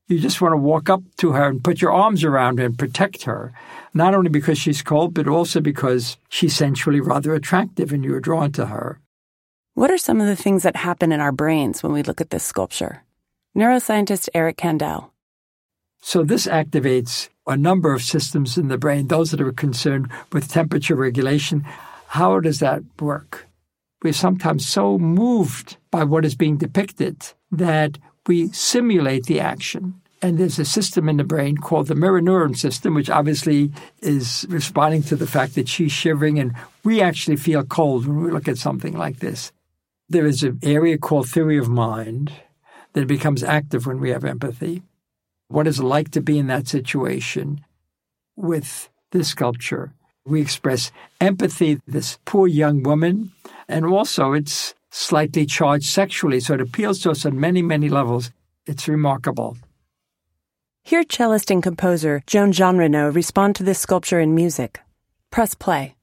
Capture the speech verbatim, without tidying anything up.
You just want to walk up to her and put your arms around her and protect her, not only because she's cold, but also because she's sensually rather attractive and you're drawn to her. What are some of the things that happen in our brains when we look at this sculpture? Neuroscientist Eric Kandel. So this activates a number of systems in the brain, those that are concerned with temperature regulation. How does that work? We're sometimes so moved by what is being depicted that we simulate the action. And there's a system in the brain called the mirror neuron system, which obviously is responding to the fact that she's shivering, and we actually feel cold when we look at something like this. There is an area called theory of mind that becomes active when we have empathy. What is it like to be in that situation? With this sculpture, we express empathy, this poor young woman, and also it's slightly charged sexually, so it appeals to us on many, many levels. It's remarkable. Hear cellist and composer Joan Jeanrenaud respond to this sculpture in music. Press play.